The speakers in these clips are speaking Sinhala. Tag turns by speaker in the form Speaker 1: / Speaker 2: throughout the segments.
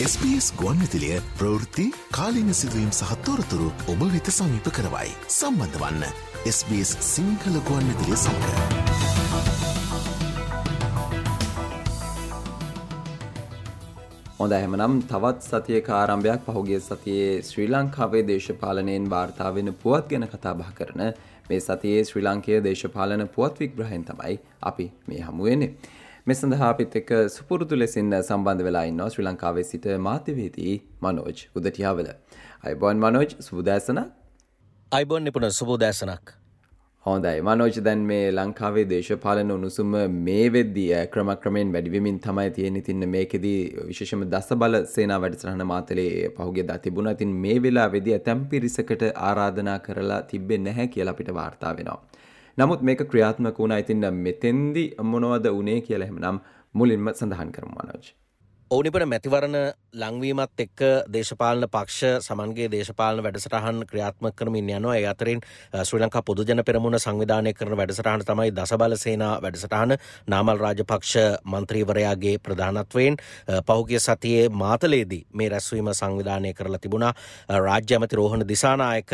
Speaker 1: SBS ගුවන්විදුලිය ප්‍රවෘත්ති කාලීන සිදුවීම් සහ තොරතුරු ඔබ වෙත සමීප කරවයි. සම්බන්ධ වන්න SBS සිංහල ගුවන්විදුලිය සමඟ.
Speaker 2: හොඳයි එහෙනම් තවත් සතියක ආරම්භයක් පහුගිය සතියේ ශ්‍රී ලංකාවේ දේශපාලනයෙන් වාර්තා වෙන පුවත් ගැන කතා බහ කරන මේ සතියේ ශ්‍රී ලාංකේය දේශපාලන පුවත් විග්‍රහයෙන් තමයි අපි මේ හමු වෙන්නේ. මේ සඳහා අපිත් එක්ක සුපුරුදු ලෙසින් සම්බන්ධ වෙලා ඉන්නවා ශ්‍රී ලංකාවේ සිට මාධ්‍යවේදී මනෝජ් උදටියාවල. අයබෝන් මනෝජ් සුබෝදෑසනක්.
Speaker 3: අයබෝන් නිපුණ සුබෝදෑසනක්.
Speaker 2: හොඳයි මනෝජ් දැන් මේ ලංකාවේ දේශපාලන උණුසුම මේ වෙද්දී ක්‍රමක්‍රමයෙන් වැඩි වෙමින් තමයි තියෙන්නේ. ඉතින් මේකෙදී විශේෂම දසබල සේනා වැඩසටහන මාතලේ පහුගියදා තිබුණා. ඉතින් මේ වෙලාවේදී ඇතැම් පිරිසකට ආරාධනා කරලා තිබෙන්නේ නැහැ කියලා අපිට වාර්තා වෙනවා. නමුත් මේක ක්‍රියාත්මක වුණා. ඉතින් මෙතෙන්දි මොනවද උනේ කියලා එහෙනම් මුලින්ම සඳහන් කරමු මනෝජ්.
Speaker 3: ඕනිපට මැතිවරණ ලංවීමත් එක්ක දේශපාලන පක්ෂ සමන්ගේ දේශපාලන වැඩසටහන් ක්‍රියාත්මක කරමින් යනවා. ඒ අතරින් ශ්‍රී ලංකා පොදුජන පෙරමුණ සංවිධානය කරන වැඩසටහන තමයි දසබල සේනා වැඩසටහන. නාමල් රාජපක්ෂ මන්ත්‍රීවරයාගේ ප්‍රධානත්වයෙන් පහුගිය සතියේ මාතලේදී මේ රැස්වීම සංවිධානය කරලා තිබුණා. රාජ්‍ය ඇමති රෝහණ දිසානායක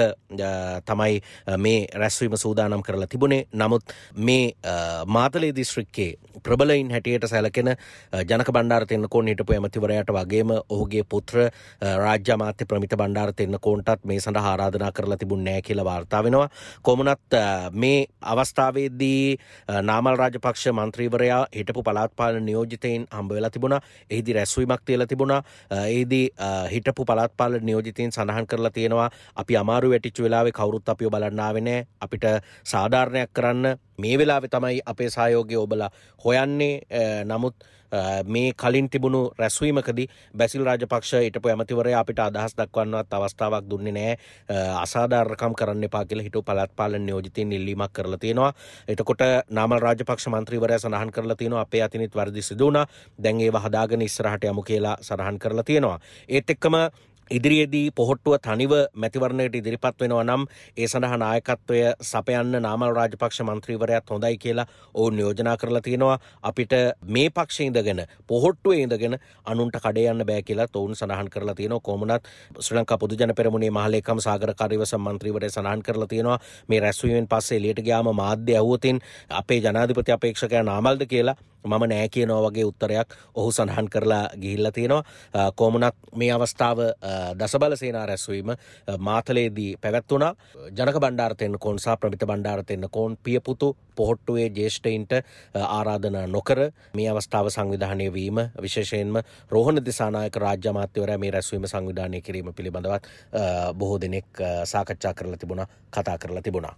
Speaker 3: තමයි මේ රැස්වීම සූදානම් කරලා තිබුණේ. නමුත් මේ මාතලේ දිස්ත්‍රික්කයේ ප්‍රබලයින් හැටියට සැලකෙන ජනක බණ්ඩාර තෙන්නකෝන් හිටපු ඇමතිවරයාට වගේම ඔහුගේ පුත්‍ර රාජ්‍ය අමාත්‍ය ප්‍රමිත බණ්ඩාර තෙන්නකෝන්ටත් මේ සඳහා ආරාධනා කරලා තිබුණේ නැහැ කියලා වාර්තා වෙනවා. කොමුණත් මේ අවස්ථාවේදී නාමල් රාජපක්ෂ මන්ත්‍රීවරයා හිටපු පළාත් පාලන නියෝජිතයින් හම්බ වෙලා තිබුණා. එහිදී රැස්වීමක් තියලා තිබුණා. එහිදී හිටපු පළාත් පාලන නියෝජිතයින් සඳහන් කරලා තියෙනවා අපි අමාරු වැටිච්ච වෙලාවේ කවුරුත් අපිව බලන්න ආවේ නැහැ. අපිට සාධාරණයක් කරන්න මේ වෙලාවේ තමයි අපේ සහයෝගය ඔබලා හොයන්නේ. නමුත් මේ කලින් තිබුණු රැස්වීමකදී බැසිල් රාජපක්ෂ හිටපු ඇමතිවරයා අපිට අදහස් දක්වන්නවත් අවස්ථාවක් දුන්නේ නැහැ. අසාධාරණකම් කරන්න එපා කියලා හිටපු පළාත් පාලන නියෝජිතයින් ඉල්ලීමක් කරලා තියෙනවා. එතකොට නාමල් රාජපක්ෂ මන්ත්‍රීවරයා සඳහන් කරලා තියෙනවා අපේ අතිනිත් වරදි සිදු වුණා. දැන් ඒව හදාගෙන ඉස්සරහට යමු කියලා සඳහන් කරලා තියෙනවා. ඒත් එක්කම ඉදිරියේදී පොහොට්ටුව තනිව මැතිවරණයට ඉදිරිපත් වෙනවා නම් ඒ සඳහා නායකත්වය සපයන්න නාමල් රාජපක්ෂ මන්ත්‍රීවරයාත් හොඳයි කියලා ඔවුන් යෝජනා කරලා තියෙනවා. අපිට මේ පක්ෂේ ඉඳගෙන පොහොට්ටුවේ ඉඳගෙන අනුන්ට කඩේ යන්න බෑ කියලා ඔවුන් සඳහන් කරලා තියෙනවා. කොමුණත් ශ්‍රී ලංකා පොදුජන පෙරමුණේ මහලේකම් සාගර කාර්යවසම් මන්ත්‍රීවරයා සඳහන් කරලා තියෙනවා මේ රැස්වීමෙන් පස්සේ එළියට ගියාම මාධ්‍ය ඇහුවොතින් අපේ ජනාධිපති අපේක්ෂකයා නාමල්ද කියලා මම නෑ කියනවා වගේ උත්තරයක් ඔහු සඳහන් කරලා ගිහිල්ලා තියෙනවා. කොමුණත් මේ අවස්ථාව දසබල සේනා රැස්වීම මාතලේදී පැවැත්වුණා. ජනක බණ්ඩාර තෙන්නකෝන් සහ ප්‍රමිත බණ්ඩාර තෙන්නකෝන් පියපුතු පොහොට්ටුවේ ජ්‍යෙෂ්ඨයින්ට ආරාධනා නොකර මේ අවස්ථාව සංවිධානය වීම විශේෂයෙන්ම රෝහණ දිසානායක රාජ්‍ය අමාත්‍යවරයා මේ රැස්වීම සංවිධානය කිරීම පිළිබඳවත් බොහෝ දෙනෙක් සාකච්ඡා කරලා තිබුණා, කතා කරලා තිබුණා.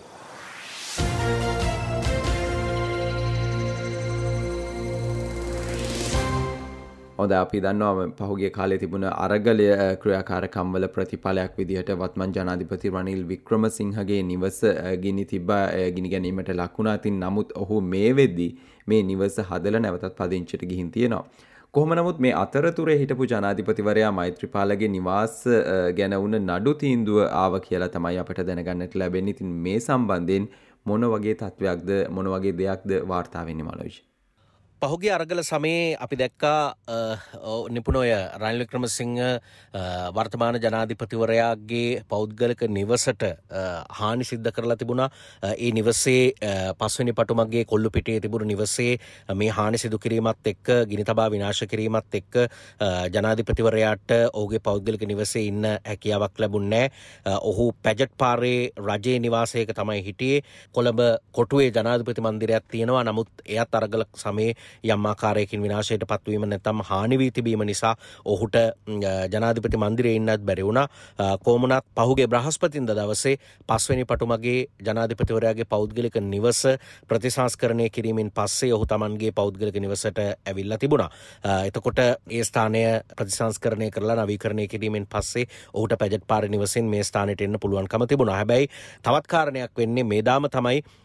Speaker 2: හොඳ අපි දන්නවා පහුගිය කාලේ තිබුණ අරගලය ක්‍රියාකාරකම්වල ප්‍රතිඵලයක් විදිහට වත්මන් ජනාධිපති රනිල් වික්‍රමසිංහගේ නිවස ගිනි තිබ්බා, ගිනි ගැනීමට ලක් වුණා. ඉතින් නමුත් ඔහු මේ වෙද්දී මේ නිවස හදලා නැවතත් පදිංචිට ගිහින් තියෙනවා. කොහොම නමුත් මේ අතරතුරේ හිටපු ජනාධිපතිවරයා මෛත්‍රීපාලගේ නිවාස ගැන වුණ නඩු තීන්දුව ආව කියලා තමයි අපිට දැනගන්නට ලැබෙන්නේ. ඉතින් මේ සම්බන්ධයෙන් මොන වගේ තත්වයක්ද, මොන වගේ දෙයක්ද වාර්තා වෙන්නේ මනෝජ්?
Speaker 3: පහුගිය අරගල සමයේ අපි දැක්කා නිපුණෝය රනිල් වික්‍රමසිංහ වර්තමාන ජනාධිපතිවරයාගේ පෞද්ගලික නිවසට හානි සිද්ධ කරලා තිබුණා. ඒ නිවසේ පස්වෙනි පටුමගේ කොල්ලු පිටේ තිබුණු නිවසේ මේ හානි සිදු කිරීමත් එක්ක ගිනි තබා විනාශ කිරීමත් එක්ක ජනාධිපතිවරයාට ඔහුගේ පෞද්ගලික නිවසේ ඉන්න හැකියාවක් ලැබුණේ නැහැ. ඔහු පැජට් පාරේ රජයේ නිවාසයක තමයි හිටියේ. කොළඹ කොටුවේ ජනාධිපති මන්දිරයක් තියෙනවා. නමුත් එයත් අරගල සමයේ යම් ආකාරයකින් විනාශයට පත්වීම නැත්නම් හානි වී තිබීම නිසා ඔහුට ජනාධිපති මන්දිරයේ ඉන්නත් බැරි වුණා. කොමුණත් පහුගිය බ්‍රහස්පතින්දා දවසේ පස්වෙනි පටුමගේ ජනාධිපතිවරයාගේ පෞද්ගලික නිවස ප්‍රතිසංස්කරණය කිරීමෙන් පස්සේ ඔහු Tamanගේ පෞද්ගලික නිවසට ඇවිල්ලා තිබුණා. එතකොට ඒ ස්ථානය ප්‍රතිසංස්කරණය කරලා නවීකරණය කිරීමෙන් පස්සේ ඔහුට පැජට් පාරේ නිවසෙන් මේ ස්ථානෙට එන්න පුළුවන්කම තිබුණා. හැබැයි තවත් කාරණයක් වෙන්නේ මේ දාම තමයි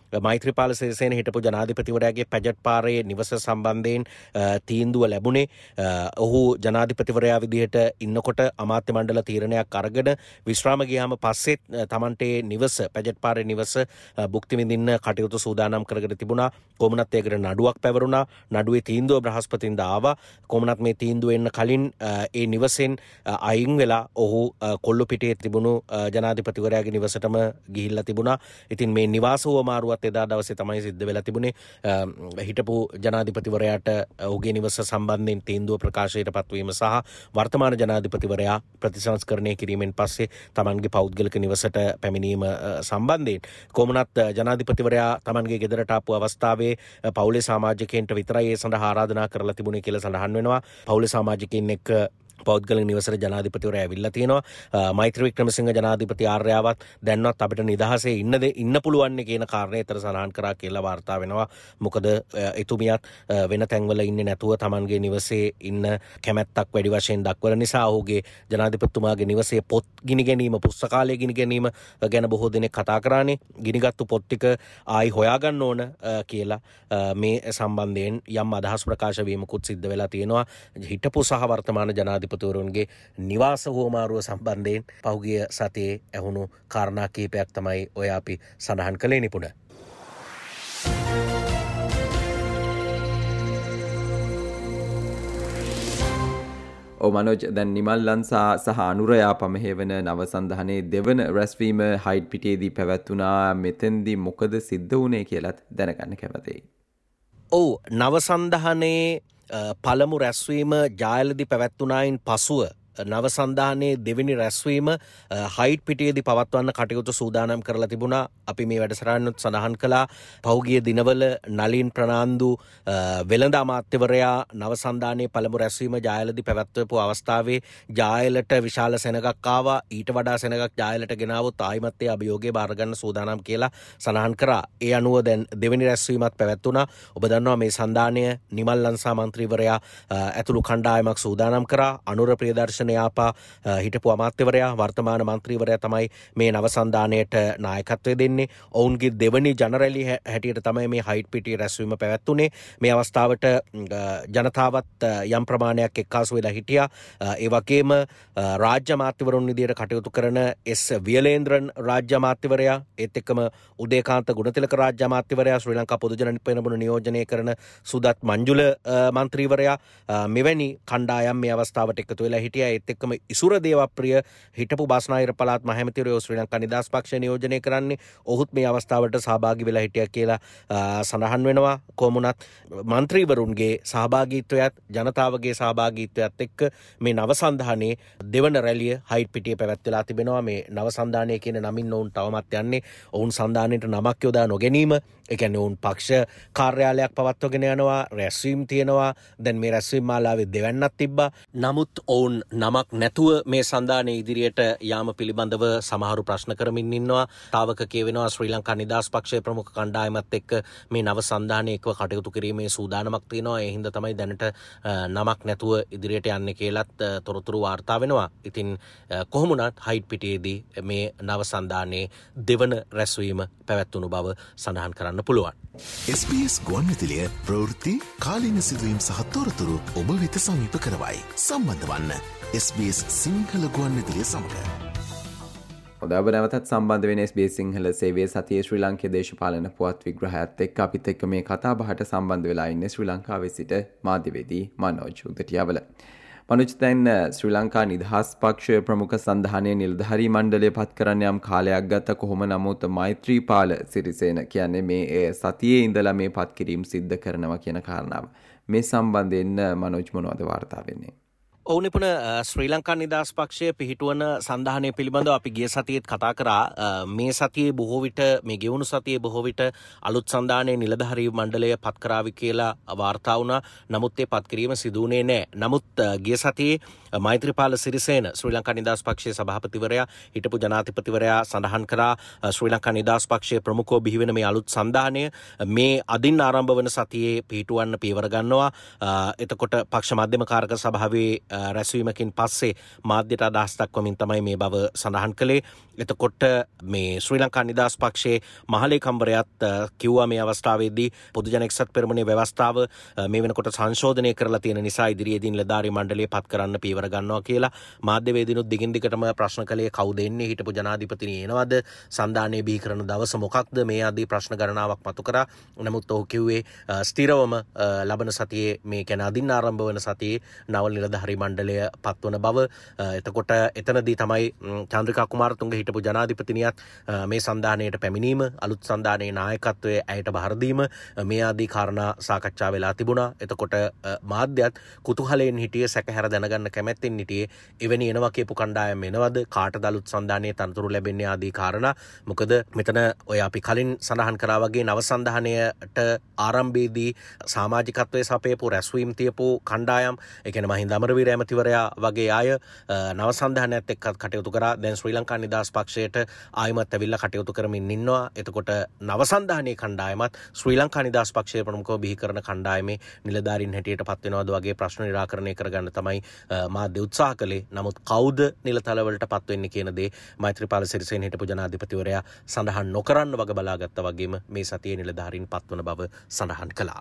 Speaker 3: මෛත්‍රීපාල සිරිසේන හිටපු ජනාධිපතිවරයාගේ පැජට් පාරේ නිවස සම්බන්ධයෙන් තීන්දුව ලැබුණේ. ඔහු ජනාධිපතිවරයා විදිහට ඉන්නකොට අමාත්‍ය මණ්ඩල තීරණයක් අරගෙන විශ්‍රාම ගියාම පස්සෙත් තමන්ට නිවස පැජට් පාරේ නිවස භුක්ති විඳින්න කටයුතු සූදානම් කරගෙන තිබුණා. කොමුණත් ඒකට නඩුවක් පැවරුණා. නඩුවේ තීන්දුව බ්‍රහස්පතින්දා ආවා. කොමුණත් මේ තීන්දුව එන්න කලින් ඒ නිවසෙන් අයින් වෙලා ඔහු කොල්ලුපිටියේ තිබුණු ජනාධිපතිවරයාගේ නිවසටම ගිහිල්ලා තිබුණා. ඉතින් මේ නිවාස හුවමාරුවත් එදා දවසේ තමයි සිද්ධ වෙලා තිබුණේ. හිටපු ජනාධිපතිවරයාට ඔහුගේ නිවස සම්බන්ධයෙන් තීන්දුව ප්‍රකාශයට පත්වීම සහ වර්තමාන ජනාධිපතිවරයා ප්‍රතිසංස්කරණය කිරීමෙන් පස්සේ තමන්ගේ පෞද්ගලික නිවසට පැමිණීම සම්බන්ධයෙන් කොමුණත් ජනාධිපතිවරයා තමන්ගේ ගෙදරට ආපු අවස්ථාවේ පවුලේ සමාජිකයන්ට විතරයි ඒ සඳහා ආරාධනා කරලා තිබුණේ කියලා සඳහන් වෙනවා. පවුලේ සමාජිකයින් එක්ක පෞද්ගලික නිවසට ජනාධිපතිවරයා ඇවිල්ලා තියෙනවා. මෛත්‍රී වික්‍රමසිංහ ජනාධිපති ආර්යාවත් දැන්වත් අපිට නිදහසේ ඉන්න පුළුවන් කියන කාරණේ ඊතර සඳහන් කරා කියලා වාර්තා වෙනවා. මොකද එතුමියත් වෙන තැන්වල ඉන්නේ නැතුව Tamanගේ නිවසේ ඉන්න කැමැත්තක් වැඩි වශයෙන් දක්වන නිසා ඔහුගේ ජනාධිපතිතුමාගේ නිවසේ පොත් ගිනි ගැනීම, පුස්තකාලය ගිනි ගැනීම ගැන බොහෝ දෙනෙක් කතා කරානේ. ගිනිගත්තු පොත් ටික ආයි හොයාගන්න ඕන කියලා මේ සම්බන්ධයෙන් යම් අදහස් ප්‍රකාශ වීමකුත් සිද්ධ වෙලා තියෙනවා. හිටපු සහ වර්තමාන ජනාධිපතිවරුන්ගේ නිවාස හුවමාරුව සම්බන්ධයෙන් පහුගිය සතියේ ඇහුණු කාරණා කීපයක් තමයි ඔය අපි සඳහන් කළේ නිපුණ.
Speaker 2: මනෝජ් දැන් නිමල්ලන්සා සහ අනුරයා පමහෙවන නවසන්ධානයේ දෙවන රැස්වීම හයිඩ් පිටියේදී පැවැත්වුණා. මෙතෙන්දී මොකද සිද්ධ වුණේ කියලත් දැනගන්න කැමතියි.
Speaker 3: ඔව්, නවසන්ධානයේ පළමු රැස්වීම ජායලදී පැවැත්වුණායින් පසුව නවසන්ධානයේ දෙවෙනි රැස්වීම හයිඩ් පිටියේදී පවත්වන්න කටයුතු සූදානම් කරලා තිබුණා. අපි මේ වැඩසටහනත් සඳහන් කළා. පහුගිය දිනවල නලින් ප්‍රනාන්දු වෙළඳ අමාත්‍යවරයා නවසන්ධානයේ පළමු රැස්වීම ජායලදී පැවැත්වපු අවස්ථාවේ ජායලට විශාල සෙනගක් ආවා. ඊට වඩා සෙනගක් ජායලට ගෙනාවොත් ආයිමත් ඒ අභියෝගය බාර ගන්න සූදානම් කියලා සඳහන් කරා. ඒ අනුව දැන් දෙවෙනි රැස්වීමත් පැවැත්වුණා. ඔබ දන්නවා මේ සන්ධානය නිමල්ලන්සා මන්ත්‍රීවරයා ඇතුළු කණ්ඩායමක් සූදානම් කරා. අනුර ප්‍රියදර්ශන යාපා හිටපු අමාත්‍යවරයා වර්තමාන මන්ත්‍රීවරයා තමයි මේ නවසන්ධානයට නායකත්වය දෙන්නේ. ඔවුන්ගේ දෙවනි ජනරැලි හැටියට තමයි මේ හයිඩ් පිටියේ රැස්වීම පැවැත්වුණේ. මේ අවස්ථාවට ජනතාවත් යම් ප්‍රමාණයක් එක්කාසු වෙලා හිටියා. ඒ වගේම රාජ්‍ය අමාත්‍යවරුන් විදියට කටයුතු කරන එස් වියලේන්ද්‍රන් රාජ්‍ය අමාත්‍යවරයා, ඒත් එක්කම උදේකාන්ත ගුණතිලක රාජ්‍ය අමාත්‍යවරයා, ශ්‍රී ලංකා පොදු ජන පෙරමුණ නියෝජනය කරන සුදත් මංජුල මන්ත්‍රීවරයා, මෙවැනි කණ්ඩායම් මේ අවස්ථාවට එකතු වෙලා හිටියා. ඒත් එක්කම ඉසුර දේවප්‍රිය හිටපු බස්නාහිර පළාත් මහමැතිවරයා ශ්‍රී ලංකා නිදහස් පක්ෂය නියෝජනය කරන්නේ, ඔහුත් මේ අවස්ථාවට සහභාගී වෙලා හිටියා කියලා සඳහන් වෙනවා. කොමුණත් මන්ත්‍රීවරුන්ගේ සහභාගීත්වයත් ජනතාවගේ සහභාගීත්වයත් එක්ක මේ නවසන්ධානයේ දෙවන රැළිය හයිඩ් පිටියේ පැවැත්වලා තිබෙනවා. මේ නවසන්ධානය කියන නමින් ඔවුන් තවමත් යන්නේ. ඔවුන් සන්ධානයට නමක් යොදා නොගැනීම, ඒ කියන්නේ ඔවුන් පක්ෂ කාර්යාලයක් පවත්වගෙන යනවා, රැස්වීම් තියෙනවා. දැන් මේ රැස්වීම් මාලාවේ දෙවන්නක් තිබ්බා. නමුත් ඔවුන් නමක් නැතුව මේ සන්ධානයේ ඉදිරියට යාම පිළිබඳව සමහරු ප්‍රශ්න කරමින් ඉන්නවා. තාවක කියවෙනවා ශ්‍රී ලංකා නිදහස් පක්ෂයේ ප්‍රමුඛ කණ්ඩායමත් එක්ක මේ නව සන්ධානයේ එක්ව කටයුතු කිරීමේ සූදානමක් තියෙනවා. ඒ හින්දා තමයි දැනට නමක් නැතුව ඉදිරියට යන්නේ කියලත් තොරතුරු වාර්තා වෙනවා. ඉතින් කොහොම වුණත් හයිඩ් පිටියේදී මේ නව සන්ධානයේ දෙවන රැස්වීම පැවැත්වුණු බව සඳහන් කරන්න පුළුවන්.
Speaker 1: SBS ගුවන්විදුලිය ප්‍රවෘත්ති කාලීන සිදුවීම් සහ තොරතුරු ඔබ වෙත සමීප කරවයි. සම්බන්ධ වන්න SBS සිංහල ගුවන්විදුලිය සමඟ.
Speaker 2: ඔබ නැවතත් සම්බන්ධ වෙන SBS සිංහල සේවයේ සතියේ ශ්‍රී ලංකේ දේශපාලන පුවත් විග්‍රහයත් එක්ක අපිත් එක්ක මේ කතා බහට සම්බන්ධ වෙලා ඉන්නේ ශ්‍රී ලංකාවේ සිට මාධ්‍යවේදී මනෝජ් උදටියාවල. මනෝජ්, දැන් ශ්‍රී ලංකා නිදහස් පක්ෂය ප්‍රමුඛ සන්ධානයේ නිලධාරී මණ්ඩලය පත් කරන්න යම් කාලයක් ගත. කොහොම නමුත් මෛත්‍රීපාල සිරිසේන කියන්නේ මේ සතියේ ඉඳලා මේ පත් කිරීම සිද්ධ කරනවා කියන කාරණාව. මේ සම්බන්ධයෙන් මනෝජ් මොනවද වාර්තා වෙන්නේ?
Speaker 3: ඔව් නිපුණ, ශ්‍රී ලංකා නිදහස් පක්ෂය පිහිටුවන සන්ධානය පිළිබඳව අපි ගිය සතියේත් කතා කරා. මේ සතියේ බොහෝ විට, මේ ගෙවුණු සතියේ බොහෝ විට අලුත් සන්ධානයේ නිලධාරී මණ්ඩලය පත් කරාවි කියලා වාර්තා වුණා. නමුත් ඒ පත් කිරීම සිදු වුණේ නැහැ. නමුත් ගිය සතියේ මෛත්‍රීපාල සිරිසේන ශ්‍රී ලංකා නිදහස් පක්ෂයේ සභාපතිවරයා, හිටපු ජනාධිපතිවරයා සඳහන් කරා ශ්‍රී ලංකා නිදහස් පක්ෂයේ ප්‍රමුඛව බිහිවෙන මේ අලුත් සන්ධානය මේ අදින් ආරම්භ වන සතියේ පිහිටුවන්න පියවර ගන්නවා. එතකොට පක්ෂ මධ්‍යම කාරක සභාවේ රැස්වීමකින් පස්සේ මාධ්‍යට අදහස් දක්වමින් තමයි මේ බව සඳහන් කළේ. එතකොට මේ ශ්‍රී ලංකා නිදහස් පක්ෂයේ මහලේකම්වරයාත් කිව්වා මේ අවස්ථාවේදී පොදු ජන එක්සත් පෙරමුණේ ව්‍යවස්ථාව මේ වෙනකොට සංශෝධනය කරලා තියෙන නිසා ඉදිරියේදී නිලධාරී මණ්ඩලය පත් කරන්න පීවර ගන්නවා කියලා. මාධ්‍යවේදීනුත් දිගින් දිගටම ප්‍රශ්න කළේ කවුද එන්නේ, හිටපු ජනාධිපතිනි එනවද, සංධානය බිහි කරන දවස මොකක්ද, මේ ආදී ප්‍රශ්න ගණනාවක් මතු කරා. නමුත් ඔහු කිව්වේ ස්ථිරවම ලබන සතියේ මේ කියන අදින්න ආරම්භ වන සතියේ නවල් නිලධාරී මණ්ඩලය පත්වන බව. එතකොට එතනදී තමයි චන්ද්‍රිකා කුමාරතුංග හිටපු ජනාධිපතිනියත් මේ සංධානයට පැමිණීම, අලුත් සංධානයේ නායකත්වයේ ඇයට බහර දීම, මේ ආදී කාරණා සාකච්ඡා වෙලා තිබුණා. එතකොට මාධ්‍යත් කුතුහලයෙන් හිටියේ, සැකහැර දැනගන්න කැමැත්තෙන් හිටියේ එවැනි එනවා කියපු කණ්ඩායම් එනවද, කාටද අලුත් සංධානයේ තනතුරු ලැබෙන්නේ ආදී කාරණා. මොකද මෙතන ඔය අපි කලින් සඳහන් කරා වගේ නව සංධානයට ආරම්භයේදී සමාජිකත්වයේ සපයපු රැස්වීම් තියපු කණ්ඩායම්, ඒ කියන්නේ මහින්ද අමරවීර ඇමතිවරයා වගේ අය නව සංධානයත් එක්ක කටයුතු කරා. දැන් ශ්‍රී ලංකා නිදහස් පක්ෂයට ආයිමත් ඇවිල්ලා කටයුතු කරමින් ඉන්නවා. එතකොට නව සංධානයේ කණ්ඩායමත් ශ්‍රී ලංකා නිදහස් පක්ෂයේ ප්‍රමුඛව බිහි කරන කණ්ඩායමේ නිලධාරීන් හැටියට පත් වෙනවද වගේ ප්‍රශ්න නිරාකරණය කරගන්න තමයි මාධ්‍ය උත්සාහ කළේ. නමුත් කවුද නිලතලවලට පත් වෙන්නේ කියන දේ මෛත්‍රීපාල සිරිසේන හිටපු ජනාධිපතිවරයා සඳහන් නොකරන්න වග බලාගත්තා වගේම මේ සතියේ නිලධාරීන් පත්වන බව සඳහන් කළා.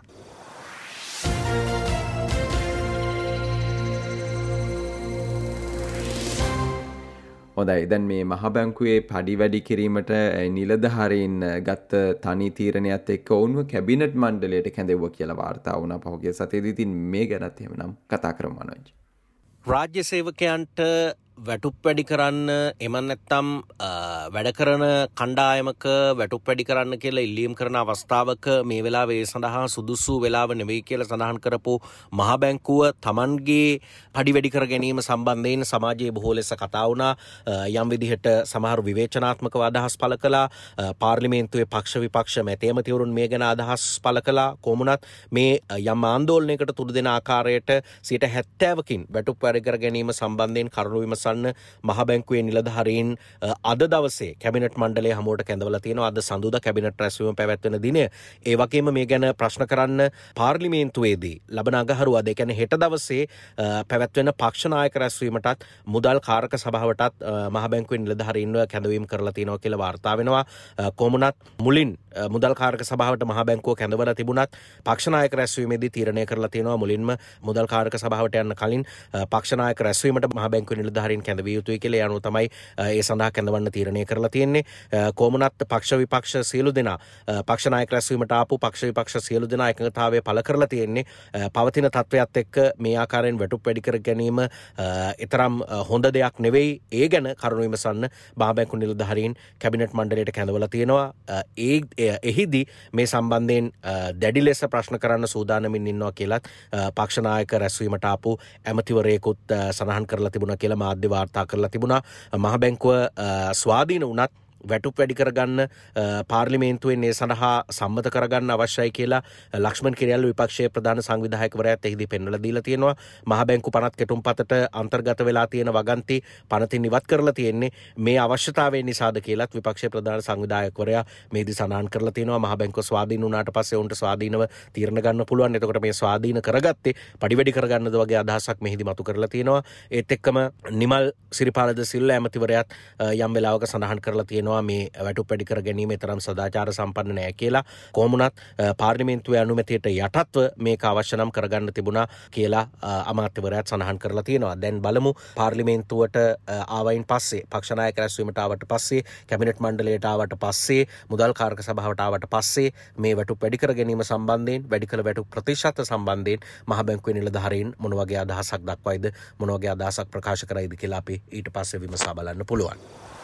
Speaker 2: හොඳයි, දැන් මේ මහ බැංකුවේ පඩි වැඩි කිරීමට නිලධාරීන් ගත්ත තනි තීරණයත් එක්ක ඔවුන්ව කැබිනට් මණ්ඩලයට කැඳෙව්වා කියලා වාර්තා වුණා පහුගිය සතියේදී. ඉතින් මේ ගැනත් එහෙමනම් කතා කරමු මනෝජ්.
Speaker 3: රාජ්‍ය සේවකයන්ට වැටුප් වැඩි කරන්න, එම නැත්තම් වැඩ කරන කණ්ඩායමක වැටුප් වැඩි කරන්න කියලා ඉල්ලීම් කරන අවස්ථාවක මේ වෙලාවේ සඳහා සුදුසු වෙලාව නෙවෙයි කියලා සඳහන් කරපු මහ බැංකුව තමන්ගේ පඩි වැඩි කර ගැනීම සම්බන්ධයෙන් සමාජයේ බොහෝ ලෙස කතා වුණා. යම් විදිහට සමහර විවේචනාත්මකව අදහස් පළ කළා. පාර්ලිමේන්තුවේ පක්ෂ විපක්ෂ මැතිවරුන් මේ ගැන අදහස් පළ කළා. කොමුණත් මේ යම් ආందోලනයකට තුඩු දෙන ආකාරයට 70%කින් වැටුප් වැඩි කර ගැනීම සම්බන්ධයෙන් කරුණු විමස මහ බැංකුවේ නිලධාරීන් අද දවසේ කැබිනට් මණ්ඩලය හමුවට කැඳවලා තියෙනවා. අද සඳුදා කැබිනට් රැස්වීම පැවැත්වෙන දිනය. ඒ වගේම මේ ගැන ප්‍රශ්න කරන්න පාර්ලිමේන්තුවේදී ලබන අඟහරුවාදා, ඒ කියන්නේ හෙට දවසේ පැවැත්වෙන පක්ෂ නායක රැස්වීමටත් මුදල් කාරක සභාවටත් මහ බැංකුවේ නිලධාරීන්ව කැඳවීම කරලා තියෙනවා කියලා වාර්තා වෙනවා. කොමුණත් මුලින් මුදල් කාරක සභාවට මහ බැංකුව කැඳවලා තිබුණත් පක්ෂ නායක රැස්වීමේදී තීරණය කරලා තියෙනවා මුලින්ම මුදල් කාරක සභාවට යන්න කලින් පක්ෂ නායක රැස්වීමට මහ බැංකුවේ නිලධාරීන් කැඳවිය යුතුයි කියලා යනු තමයි ඒ සඳහා කැඳවන්න තීරණය කරලා තියෙන්නේ. කොමුණත් පක්ෂ විපක්ෂ සියලු දෙනා පක්ෂ නායක රැස්වීමට ආපු පක්ෂ විපක්ෂ සියලු දෙනා එකඟතාවය පළ කරලා තියෙන්නේ. පවතින තත්ත්වයක් එක්ක මේ ආකාරයෙන් වැටුප් වැඩි කර ගැනීම ඊතරම් හොඳ දෙයක් නෙවෙයි. ඒ ගැන කරුණු විමසන්න මහ බැංකු නිලධාරීන් කැබිනට් මණ්ඩලයට කැඳවලා තියෙනවා. එහිදී මේ සම්බන්ධයෙන් දැඩි ලෙස ප්‍රශ්න කරන්න සූදානමින් ඉන්නවා කියලත් පක්ෂ නායක රැස්වීමට ආපු ඇමතිවරයෙකුත් සඳහන් කරලා තිබුණා කියලා මාධ්‍ය වාර්තා කරලා තිබුණා. මහ බැංකුව ස්වාධීන වුණත් වැටුප් වැඩි කරගන්න පාර්ලිමේන්තුවෙන් ඒ සඳහා සම්මත කරගන්න අවශ්‍යයි කියලා ලක්ෂ්මන් කිරියල්ල විපක්ෂයේ ප්‍රධාන සංවිධායකවරයාත් එහිදී පෙන්වලා දීලා තියෙනවා. මහ බැංකු පනත් කෙටුම්පතට අන්තර්ගත වෙලා තියෙන වගන්ති පනතින් ඉවත් කරලා තියෙන්නේ මේ අවශ්‍යතාවය නිසාද කියලාත් විපක්ෂයේ ප්‍රධාන සංවිධායකවරයා මේදී සඳහන් කරලා තියෙනවා. මහ බැංකුව ස්වාධීන වුණාට පස්සේ උන්ට ස්වාධීනව තීරණ ගන්න පුළුවන්. එතකොට මේ ස්වාධීන කරගත්තේ පඩි වැඩි කරගන්නද වගේ අදහසක් මෙහිදී මතු කරලා තියෙනවා. ඒත් එක්කම නිමල් සිරිපාලද සිල්වා ඇමතිවරයාත් යම් වෙලාවක සඳහන් කරලා තියෙනවා මේ වැටුප් වැඩි කර ගැනීම තරම් සදාචාර සම්පන්න නෑ කියලා. කොමුණත් පාර්ලිමේන්තුවේ අනුමැතියට යටත්ව මේක අවශ්‍ය නම් කරගන්න තිබුණා කියලා අමාත්‍යවරයාත් සඳහන් කරලා තියෙනවා. දැන් බලමු පාර්ලිමේන්තුවට ආවයින් පස්සේ, පක්ෂ නායක රැස්වීමට ආවට පස්සේ, කැබිනට් මණ්ඩලයට ආවට පස්සේ, මුදල් කාරක සභාවට ආවට පස්සේ මේ වැටුප් වැඩි කර ගැනීම සම්බන්ධයෙන්, වැඩි කළ වැටුප් ප්‍රතිශත සම්බන්ධයෙන් මහ බැංකුවේ නිලධාරීන් මොන වගේ අදහසක් දක්වයිද, මොන වගේ අදහසක් ප්‍රකාශ කරයිද කියලා අපි ඊට පස්සේ විමසා බලන්න පුළුවන්.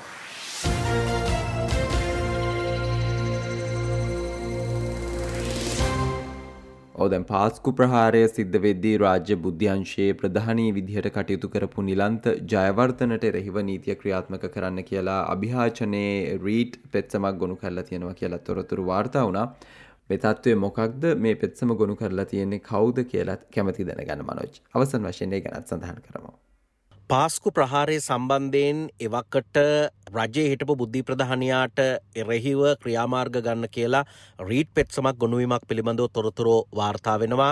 Speaker 2: දැන් පාස්කු ප්‍රහාරය සිද්ධ වෙද්දී රාජ්‍ය බුද්ධ්‍යංශයේ ප්‍රධානී විදිහට කටයුතු කරපු නිලන්ත ජයවර්ධනට එරෙහිව නීතිය ක්‍රියාත්මක කරන්න කියලා අභියාචනයේ රීට් පෙත්සමක් ගොනු කරලා තියෙනවා කියලා තොරතුරු වාර්තා වුණා. මේ තත්ත්වය මොකක්ද, මේ පෙත්සම ගොනු කරලා තියෙන්නේ කවුද කියලා කැමති දැනගන්න මනෝජ්. අවසන් වශයෙන් ඒ ගැනත් සඳහන් කරමු.
Speaker 3: පාස්කු ප්‍රහාරය සම්බන්ධයෙන් එවකට රජයේ හිටපු බුද්ධි ප්‍රධානියාට එරෙහිව ක්‍රියාමාර්ග ගන්න කියලා රීට් පෙත්සමක් ගොනුවීමක් පිළිබඳව තොරතුරු වාර්තා වෙනවා.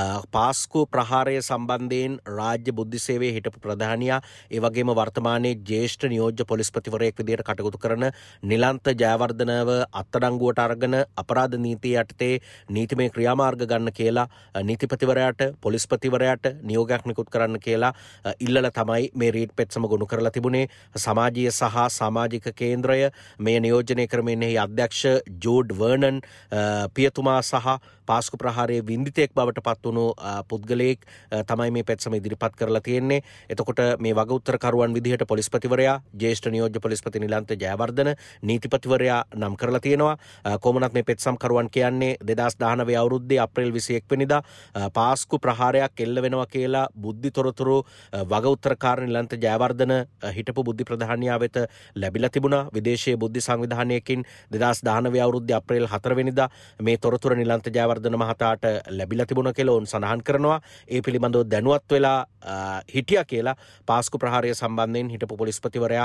Speaker 3: පාස්කු ප්‍රහාරය සම්බන්ධයෙන් රාජ්‍ය බුද්ධි සේවයේ හිටපු ප්‍රධානියා ඒ වගේම වර්තමානයේ ජ්‍යෙෂ්ඨ නියෝජ්‍ය පොලිස්පතිවරයෙක් විදිහට කටයුතු කරන නිලන්ත ජයවර්ධනව අත්අඩංගුවට අරගෙන අපරාධ නීතිය යටතේ නීතිමය ක්‍රියාමාර්ග ගන්න කියලා නීතිපතිවරයාට පොලිස්පතිවරයාට නියෝගයක් නිකුත් කරන්න කියලා ඉල්ලලා තමයි මේ රීට් පෙත්සම ගොනු කරලා තිබුණේ. සමාජීය සහ සමාජික කේන්ද්‍රය මේ නියෝජනය කරමින් එහි අධ්‍යක්ෂ ජෝඩ් වර්නන් පියතුමා සහ පාස්කු ප්‍රහාරයේ වින්දිතයෙක් බවට පත් වුණු පුද්ගලයෙක් තමයි මේ පෙත්සම ඉදිරිපත් කරලා තියෙන්නේ. එතකොට මේ වග උත්තරකරුවන් විදිහට පොලිස්පතිවරයා, ජ්‍යෙෂ්ඨ නියෝජ්‍ය පොලිස්පති නිලන්ත ජයවර්ධන, නීතිපතිවරයා නම් කරලා තියෙනවා. කොමුණත් මේ පෙත්සම් කරුවන් කියන්නේ 2019 අවුරුද්දේ අප්‍රේල් 21 වෙනිදා පාස්කු ප්‍රහාරයක් එල්ල වෙනවා කියලා බුද්ධි තොරතුරු වග උත්තරකාර නිලන්ත ජයවර්ධන හිටපු බුද්ධි ප්‍රධානියා වෙත ලැබිලා තිබුණා. විදේශීය බුද්ධි සංවිධානයකින් 2019 අවුරුද්දේ අප්‍රේල් 4 වෙනිදා මේ තොරතුරු නිලන්ත ජයවර්ධන මහතාට ලැබිලා තිබුණා කියලා ඔවුන් සඳහන් කරනවා. ඒ පිළිබඳව දැනුවත් වෙලා හිටියා කියලා පාස්කු ප්‍රහාරය සම්බන්ධයෙන් හිටපු පොලිස්පතිවරයා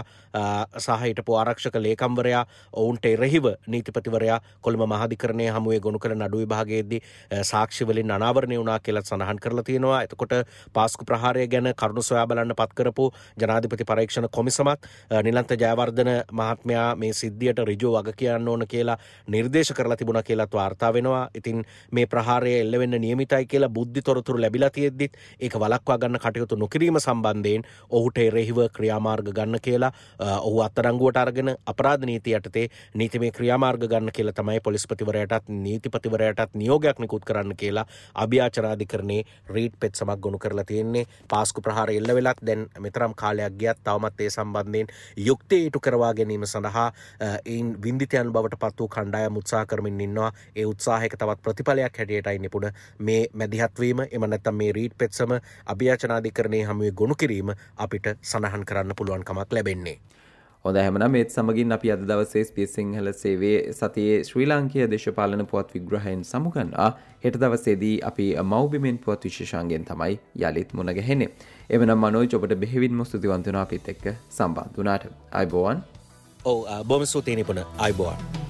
Speaker 3: සහ හිටපු ආරක්ෂක ලේකම්වරයා ඔවුන්ට එරෙහිව නීතිපතිවරයා කොළඹ මහාධිකරණයේ හමුවේ ගොනු කළ නඩු විභාගයේදී සාක්ෂි වලින් අනාවරණය වුණා කියලා සඳහන් කරලා තියෙනවා. එතකොට පාස්කු ප්‍රහාරය ගැන කරුණු සොයා බලන්න පත් කරපු ජනාධිපති පරීක්ෂණ කොමිසමත් නිලන්ත ජයවර්ධන මහත්මයා මේ සිද්ධියට ඍජුව වග කියන්න ඕන කියලා නිර්දේශ කරලා තිබුණා කියලාත් වාර්තා වෙනවා. ඉතින් මේ ප්‍රහාරය එල්ල වෙන්න නියමිතයි කියලා බුද්ධි තොරතුරු ලැබිලා තියෙද්දිත් ඒක වළක්වා ගන්න කටයුතු නොකිරීම සම්බන්ධයෙන් ඔහුට එරෙහිව ක්‍රියාමාර්ග ගන්න කියලා ඔහු අත්අඩංගුවට අරගෙන අපරාධ නීතිය යටතේ නීතිමය ක්‍රියාමාර්ග ගන්න කියලා තමයි පොලිස්පතිවරයාටත් නීතිපතිවරයාටත් නියෝගයක් නිකුත් කරන්න කියලා අභියාචනාධිකරණයේ රීට් පෙත්සමක් ගොනු කරලා තියෙන්නේ. පාස්කු ප්‍රහාරය එල්ල වෙලත් දැන් මෙතරම් කාලයක් ගියත් තවමත් ඒ සම්බන්ධයෙන් යුක්තිය ඉටු කරවා ගැනීම සඳහා ඒන් වින්දිතයන් බවට පත් වූ කණ්ඩායම් උත්සාහ කරමින් ඉන්නවා. ඒ උත්සාහයක තවත් ප්‍රතිඵලයක් හැටියටයි නිපුණ මේ මැදිහත් වීම එම නැත්නම් මේ රීට් පෙත්සම අභියාචනාධිකරණයේ හමුවේ ගොනු කිරීම අපිට සඳහන් කරන්න පුළුවන් කමක් ලැබෙන්නේ.
Speaker 2: හොඳ හැමනම් මේත් සමගින් අපි අද දවසේ SBS සිංහල සේවයේ සතියේ ශ්‍රී ලාංකීය දේශපාලන පුවත් විග්‍රහයෙන් සමුගන්නවා. හෙට දවසේදී අපි මව්බිමෙන් පුවත් විශේෂාංගයෙන් තමයි යලිත් මුණ ගැහෙන්නේ. එවනම් මනෝජ් ඔබට බෙහෙවින්ම ස්තුතිවන්ත වෙනවා අපිත් එක්ක සම්බන්ධ වුණාට. ආයුබෝවන්.
Speaker 3: බොහොම ස්තුතියි නිපුණ. ආයුබෝවන්.